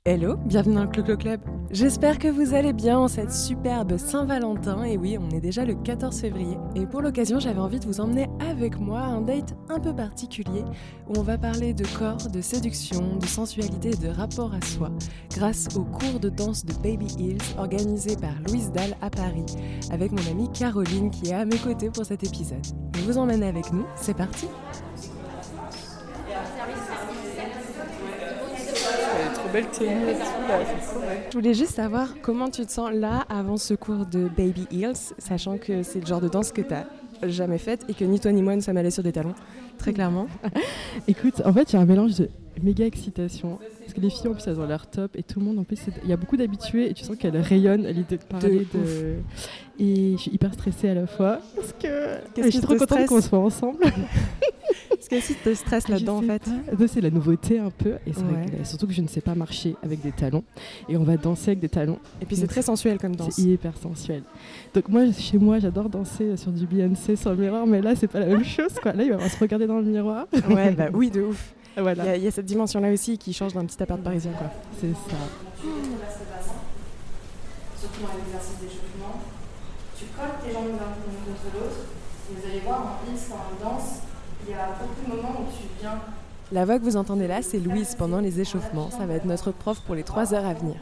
Hello, bienvenue dans le Clo-Clo Club. J'espère que vous allez bien en cette superbe Saint-Valentin. Et oui, on est déjà le 14 février. Et pour l'occasion, j'avais envie de vous emmener avec moi à un date un peu particulier où on va parler de corps, de séduction, de sensualité et de rapport à soi grâce au cours de danse de Baby Hills organisé par Louise Dalle à Paris avec mon amie Caroline qui est à mes côtés pour cet épisode. Je vous emmène avec nous, c'est parti! Belle tenue et tout, là, c'est trop vrai. Je voulais juste savoir comment tu te sens là avant ce cours de Baby Hills, sachant que c'est le genre de danse que tu n'as jamais faite et que ni toi ni moi nous sommes allés sur des talons, très clairement. Écoute, en fait, il y a un mélange de méga excitation, parce que les filles en plus elles ont l'air top et tout le monde en plus, il y a beaucoup d'habitués et tu sens qu'elles rayonnent à l'idée de parler de... Et je suis hyper stressée à la fois, parce que je suis trop contente qu'on soit ensemble. Qu'est-ce qui te stresse là-dedans en fait? C'est la nouveauté un peu et c'est vrai que, surtout que je ne sais pas marcher avec des talons et on va danser avec des talons. Et puis c'est très sensuel comme danse. C'est hyper sensuel. Donc moi, chez moi, j'adore danser sur du Beyoncé sur le miroir, mais là c'est pas la même chose quoi. Là il va se regarder dans le miroir. Ouais bah oui de ouf. Voilà. Il y a cette dimension là aussi qui change d'un petit appart parisien quoi. C'est ça. Surtout dans l'exercice d'échauffement. Tu colles tes jambes l'une contre l'autre et vous allez voir en Hills quand on danse. Il y a beaucoup de moments où tu viens. La voix que vous entendez là, c'est Louise pendant les échauffements. Ça va être notre prof pour les 3 heures à venir.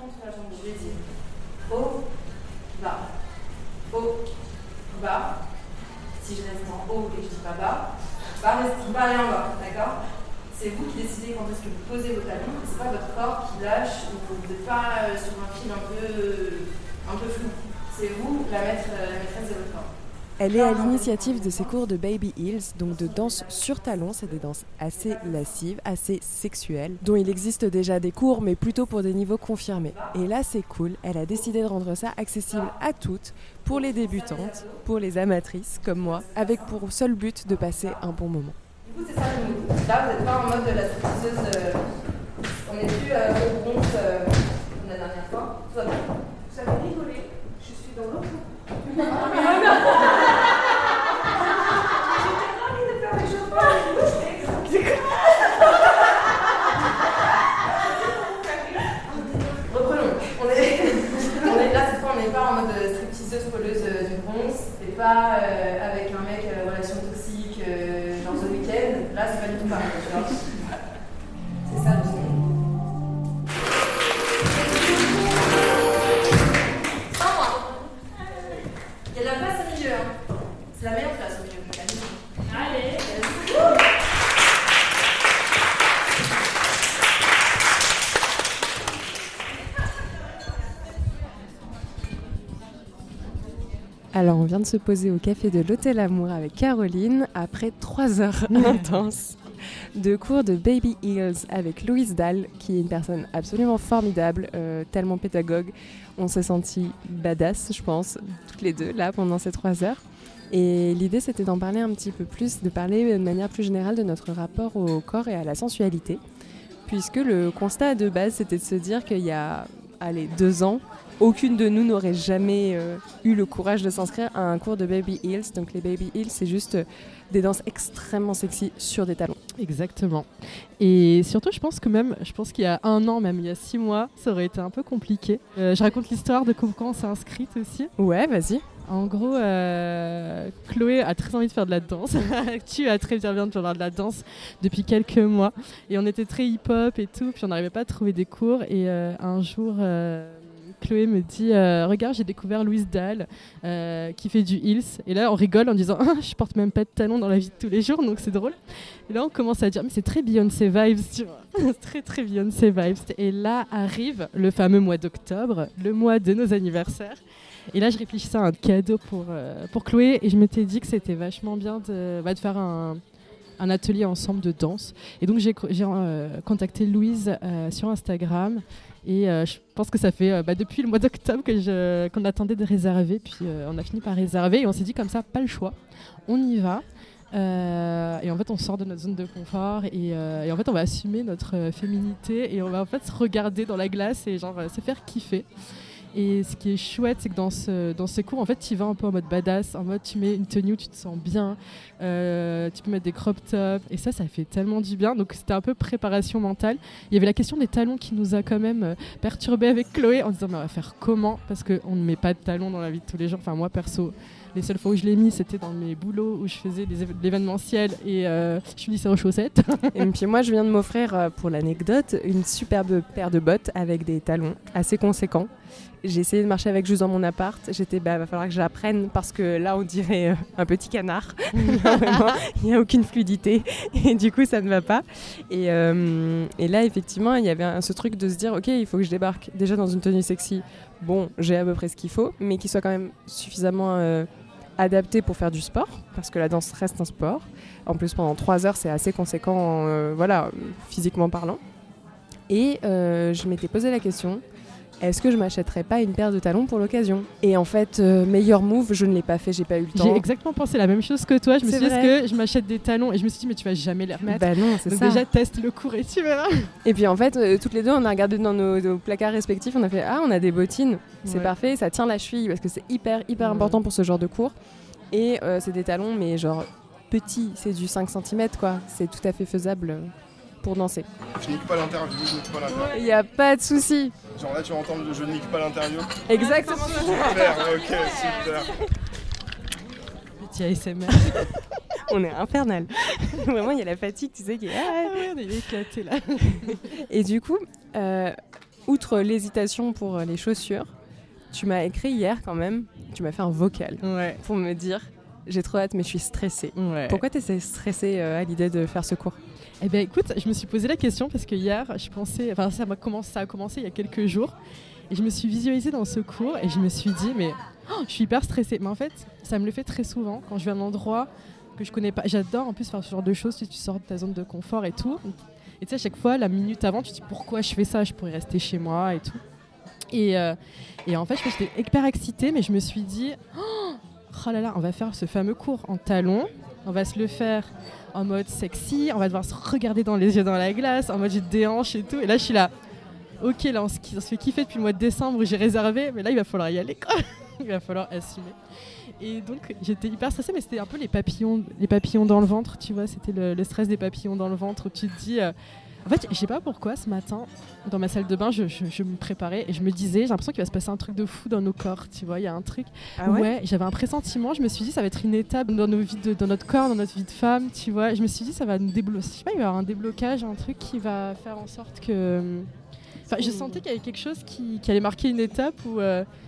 Haut, bas. Haut, bas. Si je reste en haut et que je dis pas bas, pas aller en bas, d'accord? C'est vous qui décidez quand est-ce que vous posez vos talons. C'est pas votre corps qui lâche ou vous n'êtes pas sur un fil un peu flou. C'est vous, la maîtresse de votre corps. Elle est à l'initiative de ces cours de Baby Hills, donc de danse sur talons. C'est des danses assez lascives, assez sexuelles, dont il existe déjà des cours, mais plutôt pour des niveaux confirmés. Et là, c'est cool. Elle a décidé de rendre ça accessible à toutes, pour les débutantes, pour les amatrices comme moi, avec pour seul but de passer un bon moment. Du coup, c'est ça le mood. Là, vous n'êtes pas en mode de la stripteaseuse. On n'est plus au bronze comme la dernière fois. Tout va bien. Vous avez rigolé. Je suis dans l'autre. Reprenons. On est là cette fois, on n'est pas en mode stripteaseuse poleuse du bronze et pas avec un mec relation toxique dans The Weeknd. Là, c'est pas du tout pareil. Tu vois. C'est ça le son. Sans moi. Il y a de la place au milieu. Hein. C'est la meilleure place au milieu. Allez. Alors, on vient de se poser au café de l'Hôtel Amour avec Caroline après 3 heures intenses de cours de Baby Hills avec Louise Dalle, qui est une personne absolument formidable, tellement pédagogue. On s'est sentis badass, je pense, toutes les deux, là, pendant ces 3 heures. Et l'idée, c'était d'en parler un petit peu plus, de parler de manière plus générale de notre rapport au corps et à la sensualité, puisque le constat de base, c'était de se dire qu'il y a, 2 ans, aucune de nous n'aurait jamais eu le courage de s'inscrire à un cours de Baby Hills. Donc les Baby Hills, c'est juste des danses extrêmement sexy sur des talons. Exactement. Et surtout, je pense qu'il y a 1 an, même il y a 6 mois, ça aurait été un peu compliqué. Je raconte l'histoire de comment on s'est inscrite aussi. Ouais, vas-y. En gros, Chloé a très envie de faire de la danse. Tu as très bien de faire de la danse depuis quelques mois. Et on était très hip-hop et tout, puis on n'arrivait pas à trouver des cours. Et un jour... Chloé me dit regarde, j'ai découvert Louise Dalle qui fait du Hills, et là on rigole en disant je porte même pas de talons dans la vie de tous les jours, donc c'est drôle. Et là on commence à dire mais c'est très Beyoncé vibes, tu vois. Très très Beyoncé vibes. Et là arrive le fameux mois d'octobre, le mois de nos anniversaires, et là je réfléchissais à un cadeau pour Chloé, et je m'étais dit que c'était vachement bien de faire un atelier ensemble de danse. Et donc j'ai contacté Louise sur Instagram. Et je pense que ça fait depuis le mois d'octobre qu'on attendait de réserver. Puis on a fini par réserver et on s'est dit comme ça, pas le choix. On y va. Et en fait, on sort de notre zone de confort et en fait, on va assumer notre féminité et on va en fait se regarder dans la glace et genre se faire kiffer. Et ce qui est chouette, c'est que dans ces cours, en fait, tu vas un peu en mode badass, en mode tu mets une tenue où tu te sens bien, tu peux mettre des crop tops, et ça fait tellement du bien. Donc c'était un peu préparation mentale. Il y avait la question des talons qui nous a quand même perturbé avec Chloé, en disant mais on va faire comment, parce qu'on ne met pas de talons dans la vie de tous les jours. Enfin moi perso, les seules fois où je l'ai mis, c'était dans mes boulots où je faisais de l'événementiel et je finissais aux chaussettes. Et puis moi, je viens de m'offrir, pour l'anecdote, une superbe paire de bottes avec des talons assez conséquents. J'ai essayé de marcher avec juste dans mon appart. J'étais, va falloir que j'apprenne parce que là, on dirait un petit canard. Vraiment, il n'y a aucune fluidité et du coup, ça ne va pas. Et là, effectivement, il y avait ce truc de se dire, ok, il faut que je débarque déjà dans une tenue sexy. Bon, j'ai à peu près ce qu'il faut, mais qui soit quand même suffisamment adapté pour faire du sport, parce que la danse reste un sport. En plus, pendant 3 heures, c'est assez conséquent, physiquement parlant. Et je m'étais posé la question, est-ce que je m'achèterais pas une paire de talons pour l'occasion ? Et en fait, meilleur move, je ne l'ai pas fait, j'ai pas eu le temps. J'ai exactement pensé la même chose que toi. Je me suis dit, est-ce que je m'achète des talons ? Et je me suis dit, mais tu vas jamais les remettre. Bah non, c'est donc ça. Déjà, teste le cours et tu verras. Et puis en fait, toutes les deux, on a regardé dans nos placards respectifs, on a fait, on a des bottines, c'est parfait, ça tient la cheville, parce que c'est hyper important pour ce genre de cours. Et c'est des talons, mais genre petits, c'est du 5 cm, quoi. C'est tout à fait faisable pour danser. Je nique pas l'interview, Il n'y a pas de souci. Genre là, tu vas entendre le je nique pas l'interview. Exactement. Super, ok, super. Petit ASMR. On est infernal. Vraiment, il y a la fatigue, tu sais, qui est... on est éclatés là. Et du coup, outre l'hésitation pour les chaussures, tu m'as écrit hier quand même, tu m'as fait un vocal pour me dire j'ai trop hâte mais je suis stressée. Pourquoi tu es stressée à l'idée de faire ce cours ? Eh bien écoute, je me suis posé la question parce que hier, ça a commencé il y a quelques jours et je me suis visualisée dans ce cours et je me suis dit mais je suis hyper stressée. Mais en fait, ça me le fait très souvent quand je vais à un endroit que je connais pas. J'adore en plus faire ce genre de choses, si tu sors de ta zone de confort et tout. Et tu sais, à chaque fois, la minute avant, tu te dis pourquoi je fais ça, je pourrais rester chez moi et tout. Et en fait, j'étais hyper excitée, mais je me suis dit oh là là, on va faire ce fameux cours en talons, on va se le faire en mode sexy, on va devoir se regarder dans les yeux dans la glace, en mode j'ai des hanches et tout. Et là, je suis là, ok, là, on se fait kiffer depuis le mois de décembre où j'ai réservé, mais là, il va falloir y aller, quoi. Il va falloir assumer. Et donc, j'étais hyper stressée, mais c'était un peu les papillons dans le ventre, tu vois, c'était le stress des papillons dans le ventre où tu te dis... En fait, je sais pas pourquoi, ce matin, dans ma salle de bain, je me préparais et je me disais, j'ai l'impression qu'il va se passer un truc de fou dans nos corps, tu vois, il y a un truc. J'avais un pressentiment, je me suis dit, ça va être une étape dans nos vies, dans notre corps, dans notre vie de femme, tu vois. Je me suis dit, ça va nous débloquer, je sais pas, il va y avoir un déblocage, un truc qui va faire en sorte que... Enfin, je sentais qu'il y avait quelque chose qui allait marquer une étape où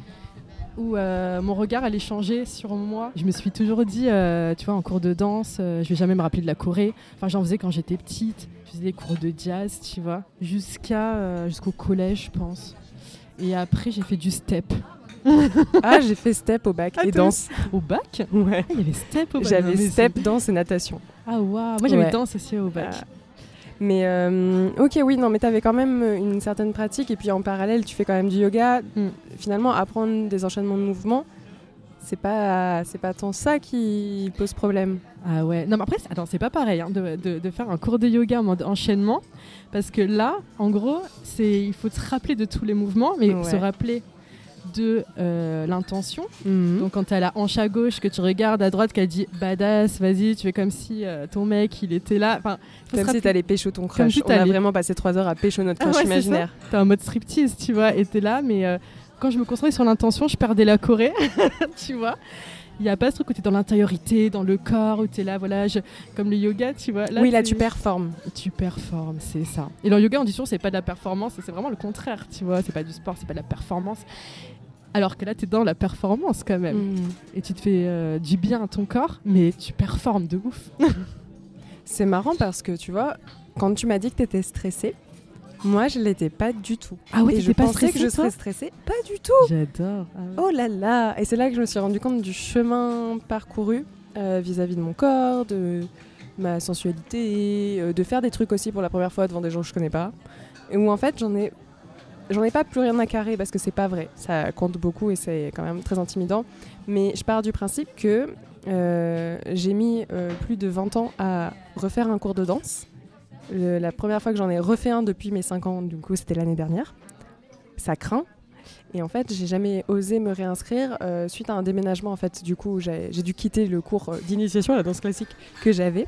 mon regard allait changer sur moi. Je me suis toujours dit, tu vois, en cours de danse, je vais jamais me rappeler de la Corée. Enfin, j'en faisais quand j'étais petite. Je faisais des cours de jazz, tu vois, jusqu'au collège, je pense. Et après, j'ai fait du step. J'ai fait step au bac et danse. Au bac ? Ouais. Il y avait step au bac. J'avais step, danse et natation. Ah waouh, moi j'avais danse aussi au bac. Mais ok, oui, non, mais t'avais quand même une certaine pratique et puis en parallèle, tu fais quand même du yoga. Finalement, apprendre des enchaînements de mouvements, c'est pas tant ça qui pose problème. Ah ouais. Non, mais après, c'est pas pareil de faire un cours de yoga en mode enchaînement, parce que là, en gros, il faut se rappeler de tous les mouvements, mais se rappeler de l'intention. Donc quand t'as la hanche à gauche, que tu regardes à droite, qu'elle dit badass, vas-y, tu fais comme si ton mec il était là. Enfin, comme si t'allais pécho ton crush. On a vraiment passé 3 heures à pécho notre crush imaginaire. T'es en mode striptease, tu vois, et t'es là, mais quand je me concentrais sur l'intention, je perdais la Corée, tu vois. Il n'y a pas ce truc où t'es dans l'intériorité, dans le corps, où t'es là, voilà, comme le yoga, tu vois. Là, tu performes. Tu performes, c'est ça. Et le yoga, on dit toujours, c'est pas de la performance, c'est vraiment le contraire, tu vois. C'est pas du sport, c'est pas de la performance. Alors que là, t'es dans la performance quand même. Et tu te fais du bien à ton corps, mais tu performes de ouf. C'est marrant parce que, tu vois, quand tu m'as dit que t'étais stressée, moi, je l'étais pas du tout. Ah oui, et je pas pensais stressée, que je serais stressée. Pas du tout. J'adore. Oh là là. Et c'est là que je me suis rendu compte du chemin parcouru vis-à-vis de mon corps, de ma sensualité, de faire des trucs aussi pour la première fois devant des gens que je connais pas. Et où en fait, j'en ai pas plus rien à carrer parce que c'est pas vrai. Ça compte beaucoup et c'est quand même très intimidant. Mais je pars du principe que j'ai mis plus de 20 ans à refaire un cours de danse. La première fois que j'en ai refait un depuis mes 5 ans, du coup c'était l'année dernière. Ça craint. Et en fait, j'ai jamais osé me réinscrire suite à un déménagement. En fait, du coup, j'ai dû quitter le cours d'initiation à la danse classique que j'avais.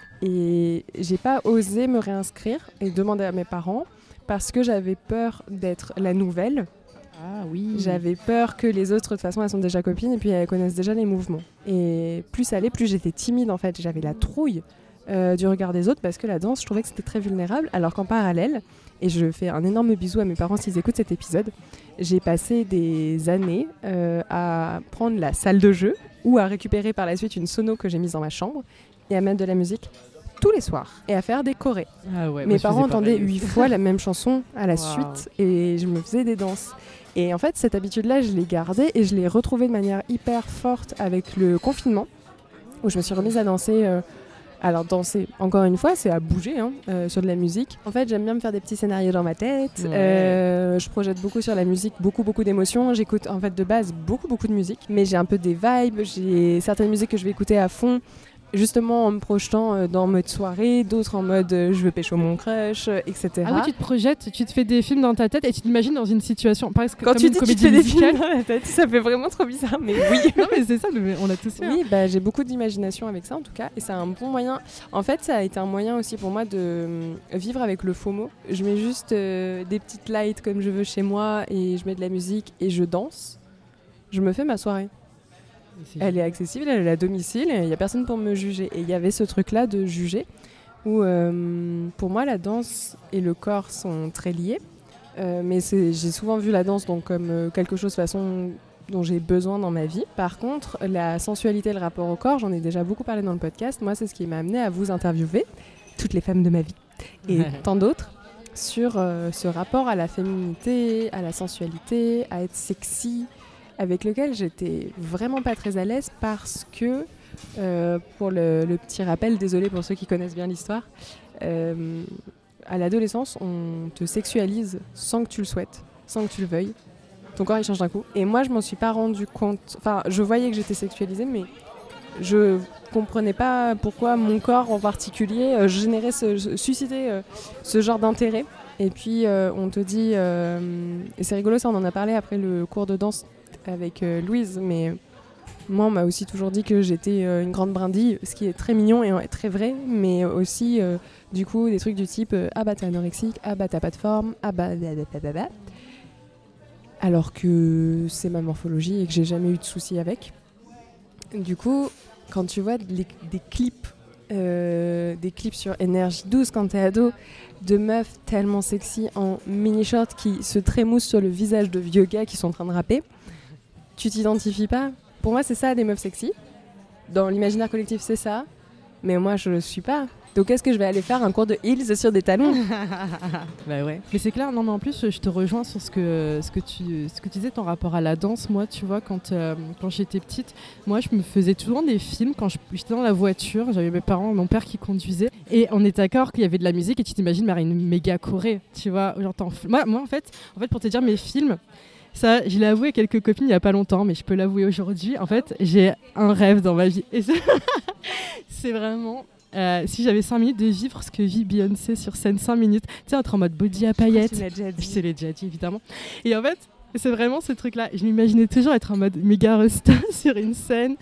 Et j'ai pas osé me réinscrire et demander à mes parents parce que j'avais peur d'être la nouvelle. Ah oui. J'avais peur que les autres, de toute façon, elles sont déjà copines et puis elles connaissent déjà les mouvements. Et plus ça allait, plus j'étais timide en fait. J'avais la trouille du regard des autres parce que la danse, je trouvais que c'était très vulnérable. Alors qu'en parallèle, et je fais un énorme bisou à mes parents s'ils écoutent cet épisode, j'ai passé des années à prendre la salle de jeu ou à récupérer par la suite une sono que j'ai mise dans ma chambre et à mettre de la musique tous les soirs et à faire des chorés. Ah ouais, mes parents entendaient 8 fois la même chanson à la suite et je me faisais des danses. Et en fait, cette habitude-là, je l'ai gardée et je l'ai retrouvée de manière hyper forte avec le confinement où je me suis remise à danser. Alors danser, encore une fois, c'est à bouger sur de la musique. En fait, j'aime bien me faire des petits scénarios dans ma tête. Ouais. Je projette beaucoup sur la musique, beaucoup d'émotions. J'écoute en fait de base beaucoup de musique, mais j'ai un peu des vibes. J'ai certaines musiques que je vais écouter à fond, justement en me projetant dans mode soirée, d'autres en mode je veux pécho mon crush, etc. Ah oui, tu te projettes, tu te fais des films dans ta tête et tu t'imagines dans une situation. Quand tu dis que tu te fais des films dans la tête, ça fait vraiment trop bizarre, mais oui. Non mais c'est ça, on a tous fait. Oui, bah, j'ai beaucoup d'imagination avec ça en tout cas, et c'est un bon moyen. En fait, ça a été un moyen aussi pour moi de vivre avec le FOMO. Je mets juste des petites lights comme je veux chez moi et je mets de la musique et je danse. Je me fais ma soirée. Elle est accessible, elle est à domicile, il n'y a personne pour me juger. Et il y avait ce truc-là de juger, où pour moi la danse et le corps sont très liés. Mais j'ai souvent vu la danse donc, comme quelque chose de façon dont j'ai besoin dans ma vie. Par contre, la sensualité et le rapport au corps, j'en ai déjà beaucoup parlé dans le podcast. Moi, c'est ce qui m'a amené à vous interviewer, toutes les femmes de ma vie, et tant d'autres, sur ce rapport à la féminité, à la sensualité, à être sexy, avec lequel j'étais vraiment pas très à l'aise parce que, pour le petit rappel, désolé pour ceux qui connaissent bien l'histoire, à l'adolescence, on te sexualise sans que tu le souhaites, sans que tu le veuilles. Ton corps, il change d'un coup. Et moi, je m'en suis pas rendu compte. Enfin, je voyais que j'étais sexualisée, mais je comprenais pas pourquoi mon corps en particulier suscitait ce genre d'intérêt. Et puis, on te dit... et c'est rigolo, ça, on en a parlé après le cours de danse avec Louise, mais moi on m'a aussi toujours dit que j'étais une grande brindille, ce qui est très mignon et très vrai, mais aussi du coup des trucs du type ah bah t'es anorexique, ah bah t'as pas de forme, ah bah blablabla, alors que c'est ma morphologie et que j'ai jamais eu de soucis avec. Du coup, quand tu vois des clips sur Énergie 12 quand t'es ado, de meufs tellement sexy en mini-short qui se trémoussent sur le visage de vieux gars qui sont en train de rapper, tu t'identifies pas. Pour moi, c'est ça, des meufs sexy. Dans l'imaginaire collectif, c'est ça. Mais moi, je le suis pas. Donc, est-ce que je vais aller faire un cours de heels sur des talons ? Bah ouais. Mais c'est clair, non, mais en plus, je te rejoins sur ce que tu disais, ton rapport à la danse. Moi, tu vois, quand j'étais petite, moi, je me faisais toujours des films quand j'étais dans la voiture. J'avais mes parents, mon père qui conduisait. Et on était d'accord qu'il y avait de la musique et tu t'imagines une méga choré, tu vois. Moi, en fait, pour te dire, mes films... Ça, je l'ai avoué à quelques copines il n'y a pas longtemps, mais je peux l'avouer aujourd'hui. En fait, j'ai un rêve dans ma vie. Et c'est vraiment, si j'avais 5 minutes, de vivre ce que vit Beyoncé sur scène, 5 minutes. Tu sais, être en mode body à paillettes. Je te l'ai déjà dit, évidemment. Et en fait, c'est vraiment ce truc-là. Je m'imaginais toujours être en mode méga resta sur une scène.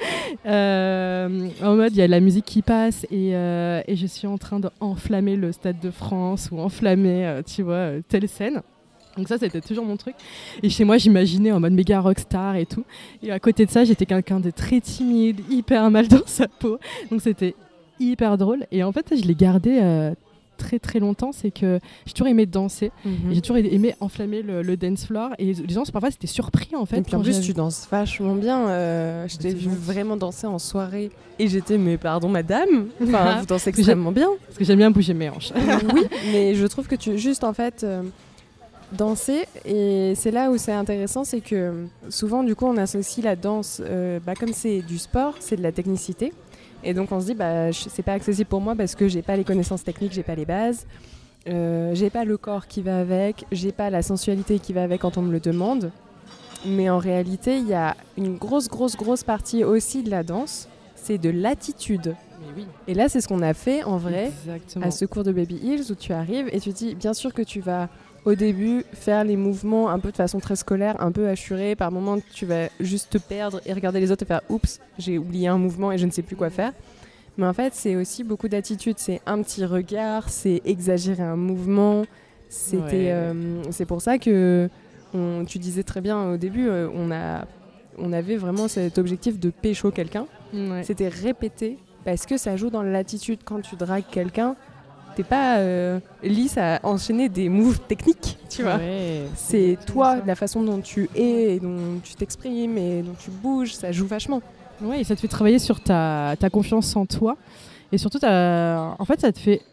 En mode, il y a la musique qui passe et je suis en train d'enflammer le Stade de France ou enflammer, tu vois, telle scène. Donc ça, c'était toujours mon truc. Et chez moi, j'imaginais en mode méga rockstar et tout. Et à côté de ça, j'étais quelqu'un de très timide, hyper mal dans sa peau. Donc c'était hyper drôle. Et en fait, je l'ai gardé très très longtemps. C'est que j'ai toujours aimé danser. Et j'ai toujours aimé enflammer le dance floor. Et les gens, parfois, c'était surpris en fait. Et puis en plus, tu danses vachement bien. Je t'ai vu vraiment danser en soirée. Et j'étais, mais pardon madame, enfin, vous dansez extrêmement bien. Parce que j'aime bien bouger mes hanches. Oui, mais je trouve que tu juste en fait... danser, et c'est là où c'est intéressant, c'est que souvent du coup on associe la danse, comme c'est du sport, c'est de la technicité, et donc on se dit c'est pas accessible pour moi parce que j'ai pas les connaissances techniques, j'ai pas les bases, j'ai pas le corps qui va avec, j'ai pas la sensualité qui va avec quand on me le demande. Mais en réalité il y a une grosse partie aussi de la danse, c'est de l'attitude. Mais oui. Et là c'est ce qu'on a fait en vrai. Exactement. À ce cours de Baby Heels où tu arrives et tu dis bien sûr que tu vas au début, faire les mouvements un peu de façon très scolaire, un peu assurée. Par moments, tu vas juste te perdre et regarder les autres et faire « Oups, j'ai oublié un mouvement et je ne sais plus quoi faire ». Mais en fait, c'est aussi beaucoup d'attitude. C'est un petit regard, c'est exagérer un mouvement. C'est pour ça que, tu disais très bien au début, on avait vraiment cet objectif de pécho quelqu'un. Ouais. C'était répété parce que ça joue dans l'attitude. Quand tu dragues quelqu'un, t'es pas lisse à enchaîner des moves techniques, tu vois. Ouais, C'est toi, la façon dont tu es, et dont tu t'exprimes et dont tu bouges, ça joue vachement. Ouais, et ça te fait travailler sur ta confiance en toi. Et surtout, en fait, ça te fait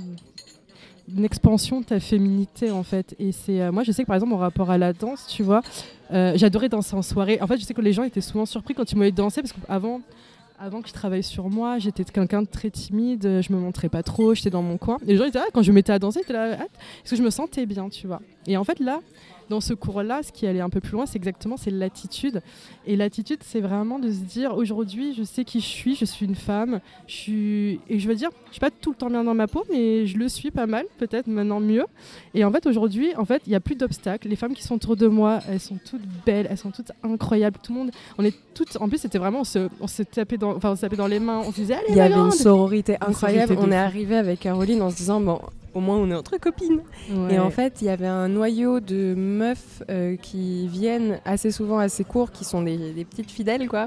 une expansion de ta féminité, en fait. Et c'est moi, je sais que, par exemple, mon rapport à la danse, tu vois, j'adorais danser en soirée. En fait, je sais que les gens étaient souvent surpris quand ils me voyaient danser, parce qu'avant que je travaille sur moi, j'étais quelqu'un de très timide, je me montrais pas trop, j'étais dans mon coin. Et les gens étaient là, quand je me mettais à danser, ils étaient là, parce que je me sentais bien, tu vois. Et en fait, là, dans ce cours-là, ce qui allait un peu plus loin, c'est l'attitude. Et l'attitude, c'est vraiment de se dire, aujourd'hui, je sais qui je suis une femme, et je veux dire, je suis pas tout le temps bien dans ma peau, mais je le suis pas mal, peut-être maintenant mieux. Et en fait, aujourd'hui, il n'y a plus d'obstacles. Les femmes qui sont autour de moi, elles sont toutes belles, elles sont toutes incroyables. Tout le monde, on est toutes, en plus, c'était vraiment, on se tapait dans les mains, on se disait, allez, il y avait une grande. sororité incroyable. sororité On de est fou. arrivé avec Caroline en se disant, bon, au moins on est entre copines. Ouais. Et en fait, il y avait un noyau de meufs qui viennent assez souvent à ces cours, qui sont des petites fidèles, quoi.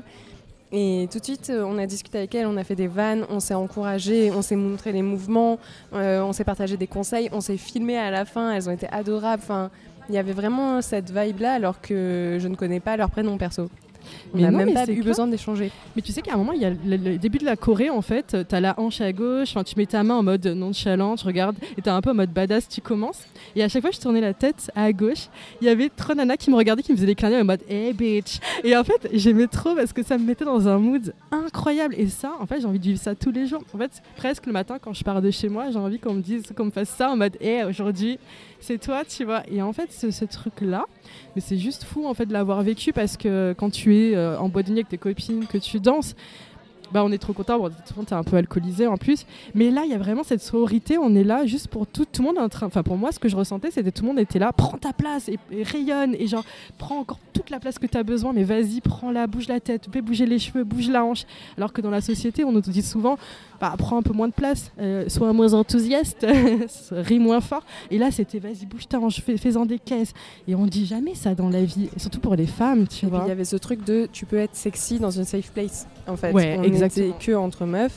Et tout de suite, on a discuté avec elles, on a fait des vannes, on s'est encouragé, on s'est montré les mouvements, on s'est partagé des conseils, on s'est filmé à la fin, elles ont été adorables. Enfin, il y avait vraiment cette vibe-là, alors que je ne connais pas leur prénom perso. On n'a même pas eu besoin d'échanger. Mais tu sais qu'à un moment, il y a le début de la choré, en fait, t'as la hanche à gauche, tu mets ta main en mode nonchalant, tu regardes, et t'es un peu en mode badass, tu commences. Et à chaque fois, je tournais la tête à gauche, il y avait trop nana qui me regardait, qui me faisait des clins d'œil en mode « Hey bitch !» Et en fait, j'aimais trop parce que ça me mettait dans un mood incroyable. Et ça, en fait, j'ai envie de vivre ça tous les jours. En fait, presque le matin, quand je pars de chez moi, j'ai envie qu'on me fasse ça en mode « Hey, aujourd'hui, c'est toi, tu vois ?» Et en fait, ce truc-là, mais c'est juste fou en fait de l'avoir vécu, parce que quand tu es en boîte de nuit avec tes copines, que tu danses, bah on est trop content. Bon, t'es un peu alcoolisé en plus, mais là il y a vraiment cette sororité. On est là juste pour tout le monde est en train. Enfin pour moi, ce que je ressentais, c'était tout le monde était là, prends ta place et rayonne, et genre prends encore toute la place que tu as besoin, mais vas-y, prends-la, bouge la tête, fais bouger les cheveux, bouge la hanche. Alors que dans la société, on nous dit souvent, bah prends un peu moins de place, sois moins enthousiaste, ris moins fort. Et là c'était vas-y, bouge ta hanche, fais-en des caisses. Et on dit jamais ça dans la vie, et surtout pour les femmes, tu vois. Il y avait ce truc de tu peux être sexy dans une safe place, en fait. Ouais, on exactement. était que entre meufs.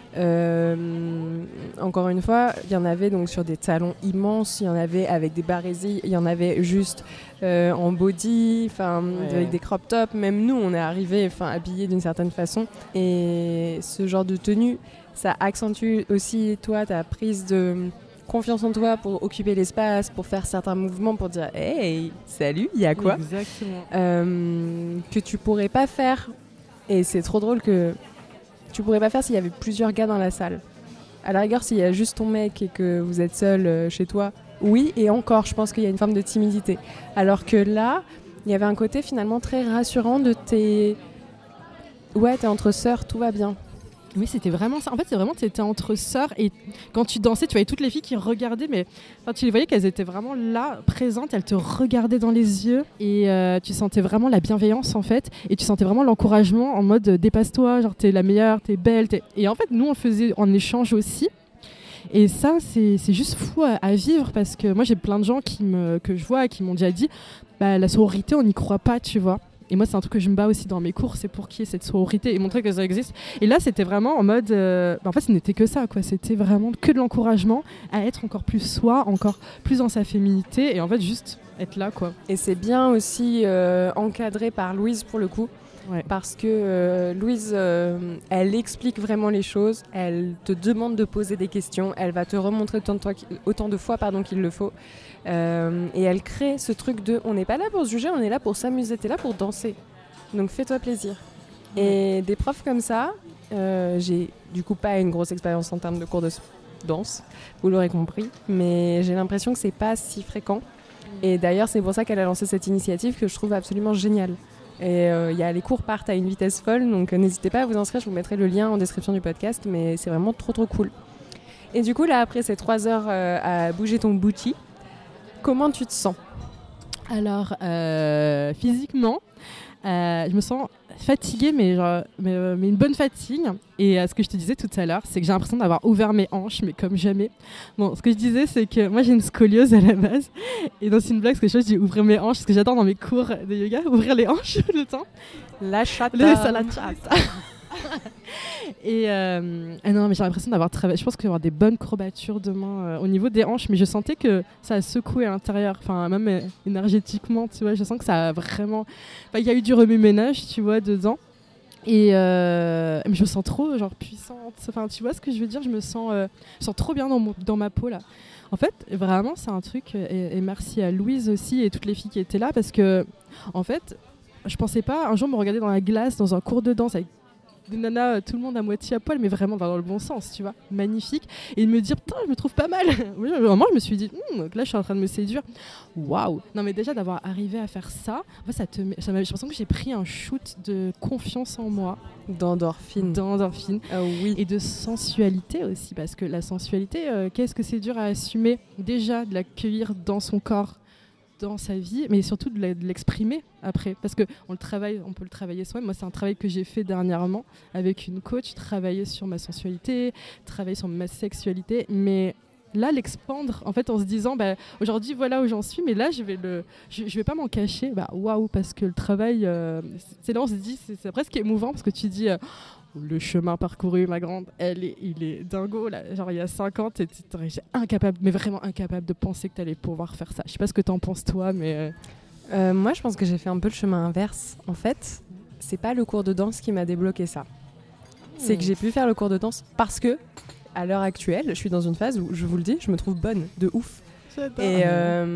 Encore une fois, il y en avait donc sur des talons immenses, il y en avait avec des barésies, il y en avait juste en body, avec des crop tops. Même nous, on est arrivés habillés d'une certaine façon. Et ce genre de tenue, ça accentue aussi toi ta prise de confiance en toi pour occuper l'espace, pour faire certains mouvements, pour dire hey, salut, il y a quoi? Exactement. Que tu pourrais pas faire. Et c'est trop drôle que tu pourrais pas faire s'il y avait plusieurs gars dans la salle. À la rigueur, s'il y a juste ton mec et que vous êtes seul chez toi, oui, et encore, je pense qu'il y a une forme de timidité. Alors que là, il y avait un côté finalement très rassurant de ouais, t'es entre sœurs, tout va bien. Oui, c'était vraiment ça. En fait, c'est vraiment, t'étais entre sœurs, et quand tu dansais, tu voyais toutes les filles qui regardaient, mais tu les voyais qu'elles étaient vraiment là, présentes, elles te regardaient dans les yeux, et tu sentais vraiment la bienveillance, en fait, et tu sentais vraiment l'encouragement en mode dépasse-toi, genre t'es la meilleure, t'es belle. Et en fait, nous, on le faisait en échange aussi. Et ça, c'est juste fou à vivre, parce que moi, j'ai plein de gens que je vois qui m'ont déjà dit bah, la sororité, on n'y croit pas, tu vois. Et moi, c'est un truc que je me bats aussi dans mes cours, c'est pour qu'il y ait cette sororité et montrer que ça existe. Et là, c'était vraiment en mode... en fait, ce n'était que ça, quoi. C'était vraiment que de l'encouragement à être encore plus soi, encore plus dans sa féminité, et en fait, juste être là, quoi. Et c'est bien aussi encadré par Louise, pour le coup. Ouais. Parce que Louise, elle explique vraiment les choses, elle te demande de poser des questions, elle va te remontrer autant de fois qu'il le faut. Et elle crée ce truc de on n'est pas là pour se juger, on est là pour s'amuser, t'es là pour danser. Donc fais-toi plaisir. Et des profs comme ça, j'ai du coup pas une grosse expérience en termes de cours de danse, vous l'aurez compris, mais j'ai l'impression que c'est pas si fréquent. Et d'ailleurs, c'est pour ça qu'elle a lancé cette initiative que je trouve absolument géniale. Et les cours partent à une vitesse folle, donc n'hésitez pas à vous inscrire, je vous mettrai le lien en description du podcast, mais c'est vraiment trop trop cool. Et du coup là, après ces 3 heures à bouger ton booty, comment tu te sens? Alors, physiquement, je me sens fatiguée, mais une bonne fatigue. Et ce que je te disais tout à l'heure, c'est que j'ai l'impression d'avoir ouvert mes hanches, mais comme jamais. Bon, ce que je disais, c'est que moi, j'ai une scoliose à la base. Et dans une blague, ce que je dis ouvrir mes hanches, ce que j'adore dans mes cours de yoga, ouvrir les hanches le temps. La chatte. La chatte. Et non, mais j'ai l'impression d'avoir travaillé. Je pense qu'il y aura des bonnes courbatures demain au niveau des hanches, mais je sentais que ça a secoué à l'intérieur, enfin même énergétiquement, tu vois. Je sens que ça a vraiment. Il y a eu du remue-ménage, tu vois, dedans. Et mais je me sens trop genre puissante. Enfin, tu vois ce que je veux dire? Je me sens trop bien dans ma peau là. En fait, vraiment, c'est un truc. Et merci à Louise aussi et toutes les filles qui étaient là, parce que en fait, je pensais pas un jour me regarder dans la glace dans un cours de danse avec des nanas, tout le monde à moitié à poil, mais vraiment dans le bon sens, tu vois, magnifique. Et me dire, putain, je me trouve pas mal. Oui, vraiment, je me suis dit, donc là, je suis en train de me séduire. Waouh. Non, mais déjà, d'avoir arrivé à faire ça, en fait, j'ai l'impression que j'ai pris un shoot de confiance en moi. D'endorphine. Oui. Et de sensualité aussi, parce que la sensualité, qu'est-ce que c'est dur à assumer? Déjà, de l'accueillir dans son corps, dans sa vie, mais surtout de l'exprimer après, parce qu'on peut le travailler soi-même. Moi, c'est un travail que j'ai fait dernièrement avec une coach, travailler sur ma sensualité, travailler sur ma sexualité, mais là, l'expandre, en fait, en se disant, aujourd'hui, voilà où j'en suis, mais là, je vais pas m'en cacher. Waouh, parce que le travail, c'est là, on se dit, c'est presque émouvant, parce que tu dis, le chemin parcouru, ma grande, il est dingo, là. Genre, il y a 50, et vraiment incapable de penser que tu allais pouvoir faire ça. Je sais pas ce que tu en penses, toi, mais... Moi, je pense que j'ai fait un peu le chemin inverse. En fait, c'est pas le cours de danse qui m'a débloqué ça. C'est que j'ai pu faire le cours de danse parce que, à l'heure actuelle, je suis dans une phase où, je vous le dis, je me trouve bonne, de ouf. Et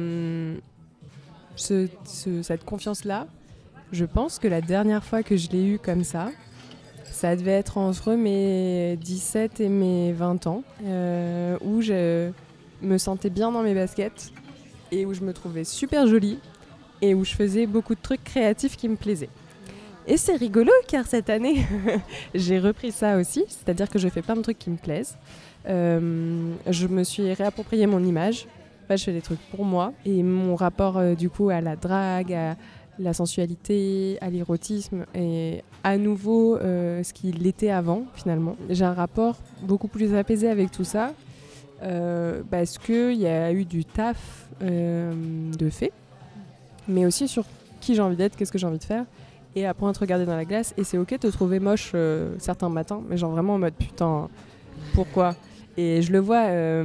cette confiance-là, je pense que la dernière fois que je l'ai eue comme ça devait être entre mes 17 et mes 20 ans, où je me sentais bien dans mes baskets et où je me trouvais super jolie et où je faisais beaucoup de trucs créatifs qui me plaisaient. Et c'est rigolo car cette année, j'ai repris ça aussi, c'est-à-dire que je fais plein de trucs qui me plaisent. Je me suis réapproprié mon image. Enfin, je fais des trucs pour moi et mon rapport du coup à la drague, à la sensualité, à l'érotisme et à nouveau ce qu'il était avant finalement. J'ai un rapport beaucoup plus apaisé avec tout ça parce qu'il y a eu du taf de fait, mais aussi sur qui j'ai envie d'être, qu'est-ce que j'ai envie de faire et apprendre à te regarder dans la glace. Et c'est ok de te trouver moche certains matins, mais genre vraiment en mode putain, pourquoi? Et je le vois...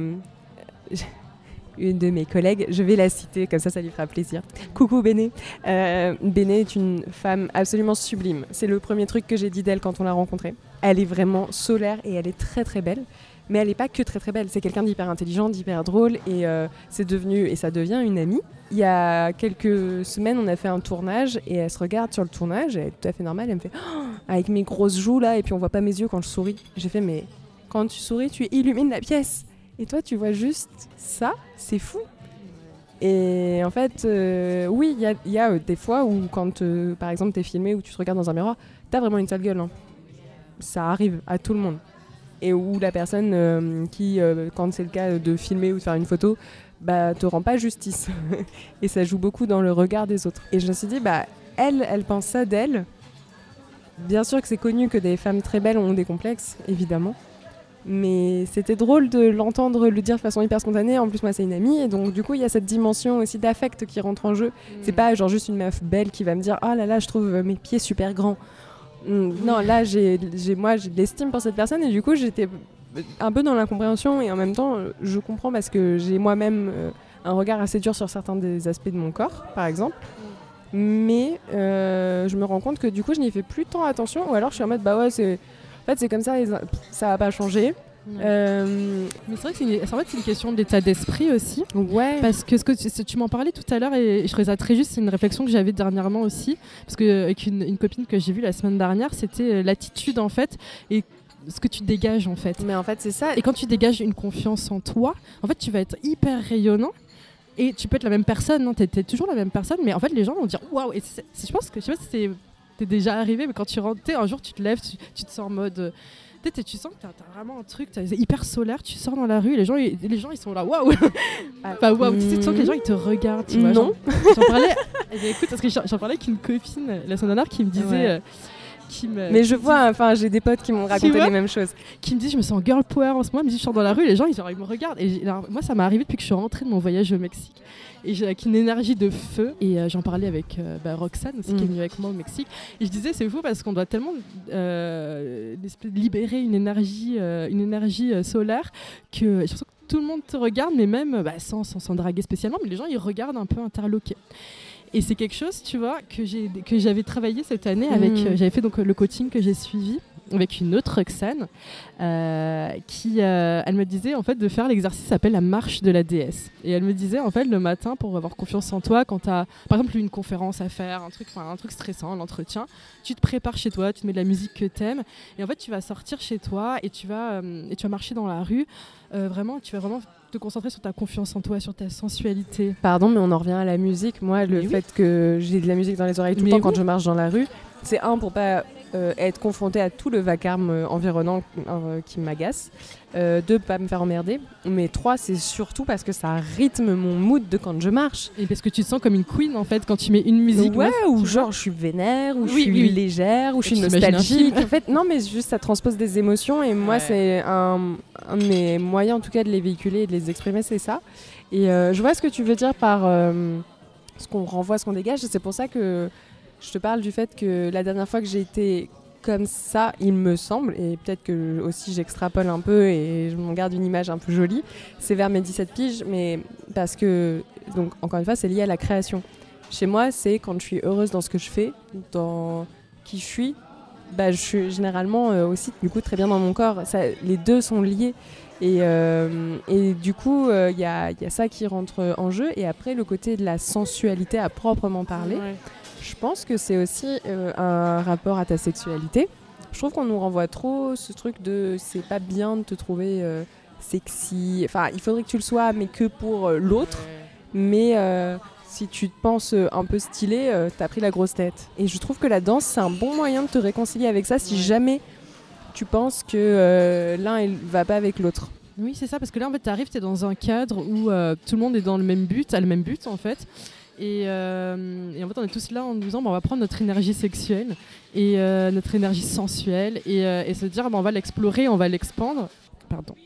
une de mes collègues, je vais la citer, comme ça lui fera plaisir. Coucou Béné. Béné est une femme absolument sublime. C'est le premier truc que j'ai dit d'elle quand on l'a rencontrée. Elle est vraiment solaire et elle est très très belle. Mais elle n'est pas que très très belle. C'est quelqu'un d'hyper intelligent, d'hyper drôle et ça devient une amie. Il y a quelques semaines, on a fait un tournage et elle se regarde sur le tournage. Elle est tout à fait normale. Elle me fait avec mes grosses joues là et puis on voit pas mes yeux quand je souris. J'ai fait mais quand tu souris, tu illumines la pièce. Et toi, tu vois juste ça, c'est fou. Et en fait, oui, il y a des fois où quand, par exemple, t'es filmé ou tu te regardes dans un miroir, t'as vraiment une sale gueule. Hein. Ça arrive à tout le monde. Et où la personne qui, quand c'est le cas de filmer ou de faire une photo, te rend pas justice. Et ça joue beaucoup dans le regard des autres. Et je me suis dit, elle pense ça d'elle. Bien sûr que c'est connu que des femmes très belles ont des complexes, évidemment. Mais c'était drôle de l'entendre le dire de façon hyper spontanée. En plus, moi, c'est une amie. Et donc, du coup, il y a cette dimension aussi d'affect qui rentre en jeu. C'est pas genre juste une meuf belle qui va me dire « Oh là là, je trouve mes pieds super grands. » Non, là, j'ai de l'estime pour cette personne. Et du coup, j'étais un peu dans l'incompréhension. Et en même temps, je comprends parce que j'ai moi-même un regard assez dur sur certains des aspects de mon corps, par exemple. Mais je me rends compte que du coup, je n'y fais plus tant attention. Ou alors, je suis en mode « Bah ouais, en fait, c'est comme ça, ça va pas changer. » Mais c'est vrai que c'est une question d'état d'esprit aussi. Ouais. Parce que tu m'en parlais tout à l'heure et je trouvais ça très juste. C'est une réflexion que j'avais dernièrement aussi. Parce qu'avec une copine que j'ai vue la semaine dernière, c'était l'attitude en fait et ce que tu dégages en fait. Mais en fait, c'est ça. Et quand tu dégages une confiance en toi, en fait, tu vas être hyper rayonnant. Et tu peux être la même personne, t'es toujours la même personne, mais en fait, les gens vont dire waouh. Et je pense que, je sais pas si t'es déjà arrivé, mais quand tu rentres, un jour tu te lèves, tu te sens en mode Peut-être tu sens que t'as vraiment un truc, c'est hyper solaire, tu sors dans la rue, les gens ils sont là, waouh. Enfin waouh, tu sens que les gens ils te regardent, tu vois. Non. J'en parlais, écoute, parce que j'en parlais avec une copine la semaine dernière qui me disait. Mais je vois, enfin j'ai des potes qui m'ont raconté les mêmes choses. Qui me disent je me sens girl power en ce moment, ils me disent je sors dans la rue, les gens ils me regardent. Et alors, moi ça m'est arrivé depuis que je suis rentrée de mon voyage au Mexique. Et j'ai avec une énergie de feu. Et j'en parlais avec Roxane aussi qui est venue avec moi au Mexique. Et je disais c'est fou parce qu'on doit tellement libérer une énergie solaire que j'ai l'impression que tout le monde te regarde, mais même sans draguer spécialement, mais les gens ils regardent un peu interloqués. Et c'est quelque chose, tu vois, que j'avais travaillé cette année avec. J'avais fait donc le coaching que j'ai suivi avec une autre Roxane, qui, elle me disait en fait de faire l'exercice qui s'appelle la marche de la déesse. Et elle me disait en fait le matin pour avoir confiance en toi, quand tu as par exemple une conférence à faire, un truc stressant, un entretien, tu te prépares chez toi, tu te mets de la musique que t'aimes, et en fait tu vas sortir chez toi et tu vas marcher dans la rue. Vraiment, tu vas vraiment te concentrer sur ta confiance en toi, sur ta sensualité. Pardon, mais on en revient à la musique. Moi, le fait que j'ai de la musique dans les oreilles tout le temps quand je marche dans la rue, c'est pour pas être confrontée à tout le vacarme environnant qui m'agace. 2, pas me faire emmerder. Mais 3, c'est surtout parce que ça rythme mon mood de quand je marche. Et parce que tu te sens comme une queen en fait quand tu mets une musique. Ouais, ou genre je suis vénère, ou je suis légère, ou je suis nostalgique. En fait, non, mais juste ça transpose des émotions. Et moi, c'est un de mes moyens en tout cas de les véhiculer et de les exprimer, c'est ça. Et je vois ce que tu veux dire par ce qu'on renvoie, ce qu'on dégage. C'est pour ça que je te parle du fait que la dernière fois que j'ai été comme ça, il me semble, et peut-être que aussi j'extrapole un peu et je m'en garde une image un peu jolie, c'est vers mes 17 piges, mais parce que, donc encore une fois, c'est lié à la création. Chez moi, c'est quand je suis heureuse dans ce que je fais, dans qui je suis suis généralement aussi du coup très bien dans mon corps. Les deux sont liés. Et du coup, il y a ça qui rentre en jeu. Et après, le côté de la sensualité à proprement parler, je pense que c'est aussi un rapport à ta sexualité. Je trouve qu'on nous renvoie trop ce truc de c'est pas bien de te trouver sexy. Enfin, il faudrait que tu le sois, mais que pour l'autre. Mais si tu te penses un peu stylé, t'as pris la grosse tête. Et je trouve que la danse, c'est un bon moyen de te réconcilier avec ça si jamais tu penses que l'un il va pas avec l'autre. Oui, c'est ça, parce que là en fait t'arrives, t'es dans un cadre où tout le monde est dans le même but, a le même but en fait. Et en fait on est tous là en nous disant on va prendre notre énergie sexuelle et notre énergie sensuelle et se dire on va l'explorer, on va l'expandre. Pardon.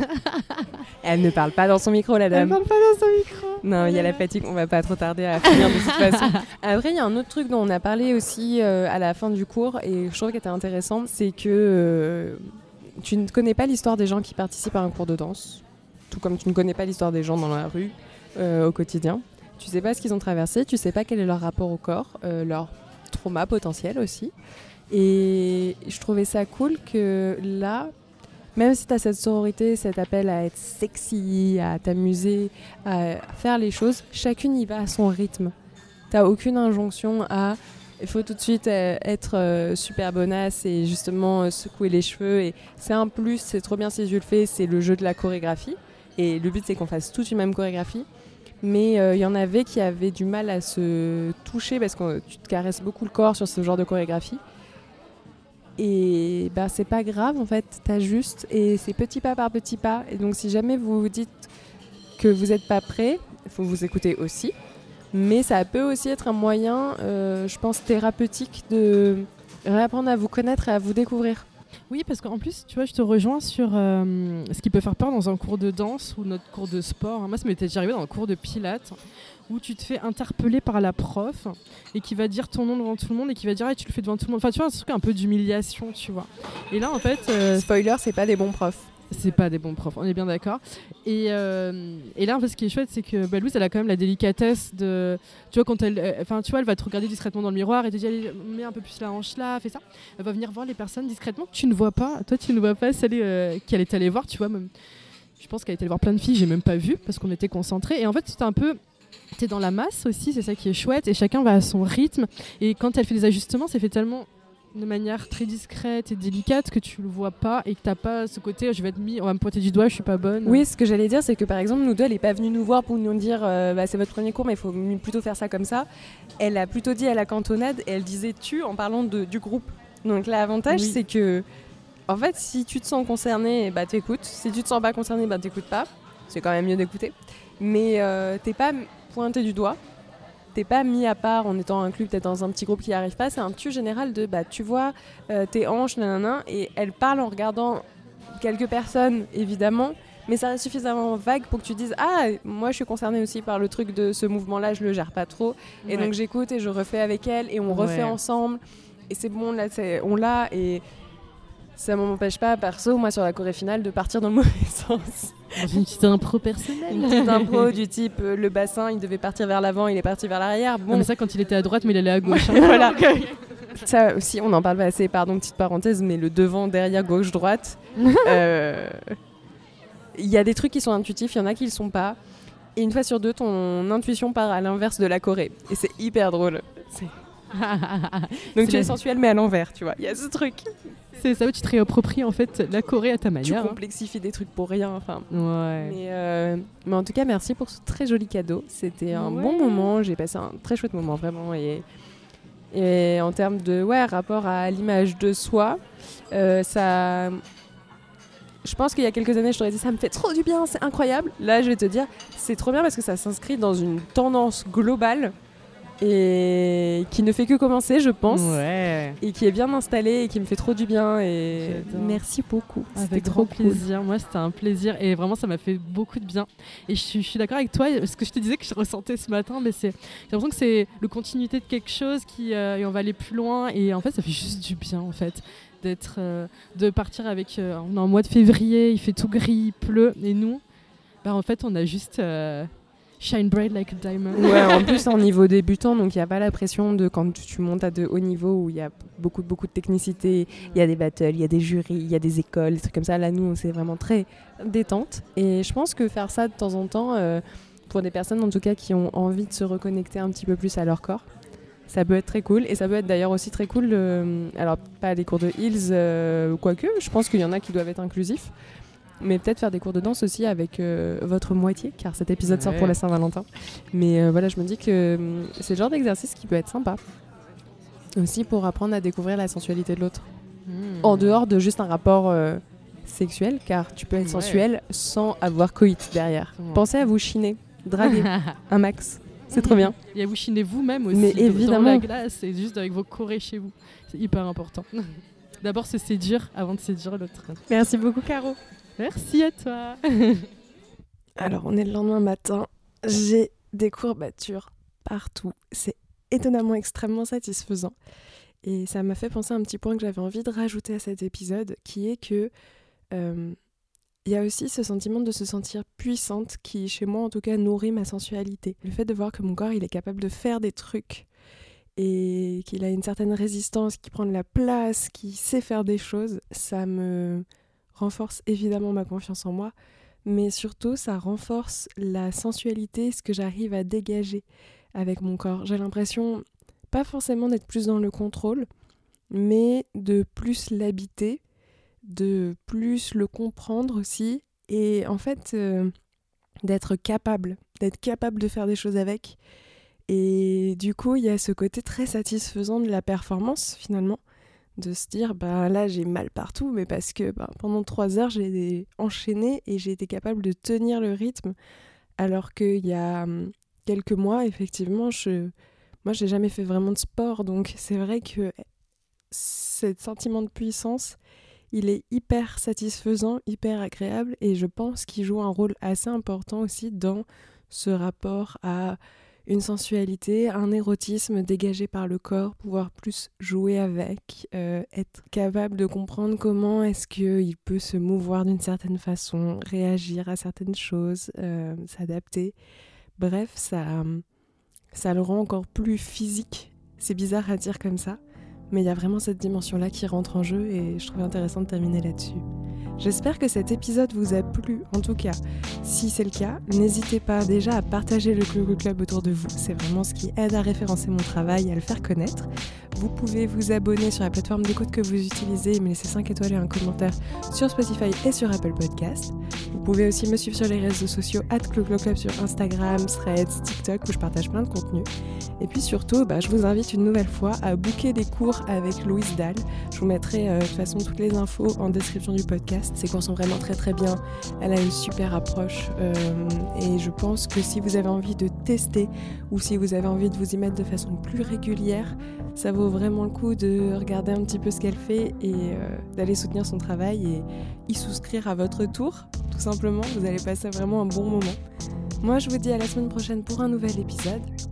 Elle ne parle pas dans son micro, la dame. Elle parle pas dans son micro. Non, il y a la fatigue, on va pas trop tarder à finir de toute façon. Après, il y a un autre truc dont on a parlé aussi à la fin du cours et je trouve qu'il était intéressant, c'est que tu ne connais pas l'histoire des gens qui participent à un cours de danse, tout comme tu ne connais pas l'histoire des gens dans la rue au quotidien. Tu sais pas ce qu'ils ont traversé, tu sais pas quel est leur rapport au corps, leur trauma potentiel aussi. Et je trouvais ça cool que là, même si tu as cette sororité, cet appel à être sexy, à t'amuser, à faire les choses, chacune y va à son rythme. Tu n'as aucune injonction à il faut tout de suite être super bonasse et justement secouer les cheveux. Et c'est un plus, c'est trop bien si je le fais, c'est le jeu de la chorégraphie. Et le but, c'est qu'on fasse tous une même chorégraphie. Mais il y en avait qui avaient du mal à se toucher parce que tu te caresses beaucoup le corps sur ce genre de chorégraphie. Et c'est pas grave en fait, t'ajustes et c'est petit pas par petit pas. Et donc si jamais vous vous dites que vous n'êtes pas prêt, il faut vous écouter aussi. Mais ça peut aussi être un moyen, je pense, thérapeutique de réapprendre à vous connaître et à vous découvrir. Oui, parce qu'en plus, tu vois, je te rejoins sur ce qui peut faire peur dans un cours de danse ou notre cours de sport. Moi, ça m'était déjà arrivé dans un cours de pilates où tu te fais interpeller par la prof et qui va dire ton nom devant tout le monde et qui va dire hey, tu le fais devant tout le monde. Enfin, tu vois, un truc un peu d'humiliation, tu vois. Et là, en fait... Spoiler, c'est pas des bons profs. C'est pas des bons profs, on est bien d'accord. Et là, en fait, ce qui est chouette, c'est que Louise, elle a quand même la délicatesse de... Tu vois, quand elle va te regarder discrètement dans le miroir et te dit allez, mets un peu plus la hanche là, fais ça. Elle va venir voir les personnes discrètement que tu ne vois pas. Toi, tu ne vois pas celle qu'elle est allée voir, tu vois. Même, je pense qu'elle est allée voir plein de filles, j'ai même pas vu parce qu'on était concentrés. Et en fait, c'est un peu... T'es dans la masse aussi, c'est ça qui est chouette. Et chacun va à son rythme. Et quand elle fait des ajustements, c'est fait tellement... de manière très discrète et délicate que tu le vois pas et que t'as pas ce côté je vais être mis, on va me pointer du doigt, je suis pas bonne. Oui, ce que j'allais dire, c'est que par exemple nous deux, elle est pas venue nous voir pour nous dire c'est votre premier cours mais il faut plutôt faire ça comme ça. Elle a plutôt dit à la cantonade et elle disait tu en parlant du groupe. Donc l'avantage c'est que en fait, si tu te sens concerné, bah t'écoutes. Si tu te sens pas concerné, bah t'écoutes pas. C'est quand même mieux d'écouter. Mais t'es pas pointé du doigt. T'es pas mis à part en étant inclus peut-être dans un petit groupe qui n'y arrive pas. C'est un petit général de bah tu vois tes hanches, nanana, et elle parle en regardant quelques personnes évidemment, mais ça reste suffisamment vague pour que tu dises ah moi je suis concernée aussi par le truc de ce mouvement-là, je le gère pas trop, et donc j'écoute et je refais avec elle et on refait ensemble et c'est bon là on l'a et ça m'empêche pas perso moi sur la choré finale de partir dans le mauvais sens. Une petite impro personnelle. Une petite impro du type le bassin il devait partir vers l'avant, il est parti vers l'arrière. Bon. Non mais ça quand il était à droite mais il allait à gauche. Voilà. Ça aussi on en parle pas assez, pardon petite parenthèse, mais le devant, derrière, gauche, droite, il y a des trucs qui sont intuitifs, il y en a qui le sont pas. Et une fois sur deux ton intuition part à l'inverse de la choré. Et c'est hyper drôle. Donc tu es sensuel mais à l'envers, tu vois. Il y a ce truc. C'est ça où tu te réappropries en fait la choré à ta manière. Tu complexifies des trucs pour rien. Enfin. Ouais. Mais en tout cas, merci pour ce très joli cadeau. C'était un bon moment. J'ai passé un très chouette moment, vraiment. Et en termes de rapport à l'image de soi, ça... Je pense qu'il y a quelques années, je t'aurais dit ça me fait trop du bien, c'est incroyable. Là, je vais te dire, c'est trop bien parce que ça s'inscrit dans une tendance globale et qui ne fait que commencer, je pense, et qui est bien installée et qui me fait trop du bien. Et merci beaucoup. Avec trop plaisir. Moi, c'était un plaisir et vraiment, ça m'a fait beaucoup de bien. Et je suis d'accord avec toi. Ce que je te disais que je ressentais ce matin, mais j'ai l'impression que c'est le continuité de quelque chose et on va aller plus loin. Et en fait, ça fait juste du bien, en fait. De partir avec on est en mois de février, il fait tout gris, il pleut et nous en fait on a juste shine bright like a diamond. En plus en niveau débutant, donc il n'y a pas la pression de quand tu montes à de haut niveau où il y a beaucoup de technicité, il y a des battles, il y a des jurys, il y a des écoles, des trucs comme ça. Là nous c'est vraiment très détente et je pense que faire ça de temps en temps pour des personnes en tout cas qui ont envie de se reconnecter un petit peu plus à leur corps, ça peut être très cool et ça peut être d'ailleurs aussi très cool, alors pas les cours de heels, quoique, je pense qu'il y en a qui doivent être inclusifs, mais peut-être faire des cours de danse aussi avec votre moitié, car cet épisode sort pour la Saint-Valentin. Mais voilà, je me dis que c'est le genre d'exercice qui peut être sympa, aussi pour apprendre à découvrir la sensualité de l'autre, en dehors de juste un rapport sexuel, car tu peux être sensuel sans avoir coït derrière. Pensez à vous chiner, draguer un max. C'est trop bien. Et à vous chiner vous-même aussi. Mais évidemment. Dans la glace et juste avec vos chorés chez vous. C'est hyper important. D'abord se séduire avant de séduire l'autre. Merci beaucoup, Caro. Merci à toi. Alors, on est le lendemain matin. J'ai des courbatures partout. C'est étonnamment extrêmement satisfaisant. Et ça m'a fait penser à un petit point que j'avais envie de rajouter à cet épisode, qui est que il y a aussi ce sentiment de se sentir puissante qui, chez moi en tout cas, nourrit ma sensualité. Le fait de voir que mon corps, il est capable de faire des trucs et qu'il a une certaine résistance, qu'il prend de la place, qu'il sait faire des choses, ça me renforce évidemment ma confiance en moi, mais surtout ça renforce la sensualité, ce que j'arrive à dégager avec mon corps. J'ai l'impression, pas forcément d'être plus dans le contrôle, mais de plus l'habiter, de plus le comprendre aussi, et en fait d'être capable de faire des choses avec. Et du coup il y a ce côté très satisfaisant de la performance finalement, de se dire là j'ai mal partout, mais parce que pendant 3 heures j'ai enchaîné et j'ai été capable de tenir le rythme, alors qu'il y a quelques mois effectivement moi j'ai jamais fait vraiment de sport, donc c'est vrai que ce sentiment de puissance, il est hyper satisfaisant, hyper agréable, et je pense qu'il joue un rôle assez important aussi dans ce rapport à une sensualité, un érotisme dégagé par le corps, pouvoir plus jouer avec, être capable de comprendre comment est-ce qu'il peut se mouvoir d'une certaine façon, réagir à certaines choses, s'adapter. Bref, ça le rend encore plus physique. C'est bizarre à dire comme ça, mais il y a vraiment cette dimension-là qui rentre en jeu et je trouve intéressant de terminer là-dessus. J'espère que cet épisode vous a plu. En tout cas, si c'est le cas, n'hésitez pas déjà à partager le Clou Club autour de vous. C'est vraiment ce qui aide à référencer mon travail et à le faire connaître. Vous pouvez vous abonner sur la plateforme d'écoute que vous utilisez et me laisser 5 étoiles et un commentaire sur Spotify et sur Apple Podcast. Vous pouvez aussi me suivre sur les réseaux sociaux @clocloclub sur Instagram, Threads, TikTok où je partage plein de contenu. Et puis surtout, je vous invite une nouvelle fois à booker des cours avec Louise Dalle. Je vous mettrai de toute façon toutes les infos en description du podcast. Ces cours sont vraiment très très bien. Elle a une super approche et je pense que si vous avez envie de tester ou si vous avez envie de vous y mettre de façon plus régulière, ça vaut vraiment le coup de regarder un petit peu ce qu'elle fait et d'aller soutenir son travail et y souscrire à votre tour. Tout simplement, vous allez passer vraiment un bon moment. Moi, je vous dis à la semaine prochaine pour un nouvel épisode.